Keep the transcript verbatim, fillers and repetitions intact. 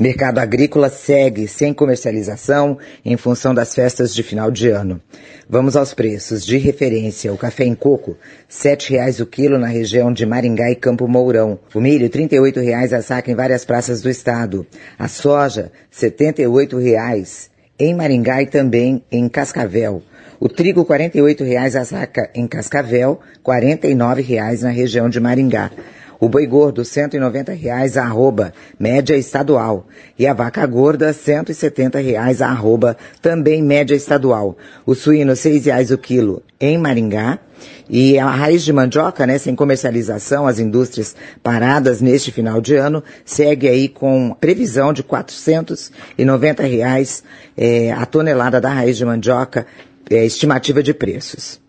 Mercado agrícola segue sem comercialização em função das festas de final de ano. Vamos aos preços. De referência, o café em coco, sete reais o quilo na região de Maringá e Campo Mourão. O milho, trinta e oito reais a saca em várias praças do estado. A soja, setenta e oito reais em Maringá e também em Cascavel. O trigo, quarenta e oito reais a saca em Cascavel, quarenta e nove reais na região de Maringá. O boi gordo, cento e noventa reais a arroba, média estadual. E a vaca gorda, cento e setenta reais a arroba, também média estadual. O suíno, seis reais o quilo em Maringá. E a raiz de mandioca, né, sem comercialização, as indústrias paradas neste final de ano, segue aí com previsão de quatrocentos e noventa reais é, a tonelada da raiz de mandioca, é, estimativa de preços.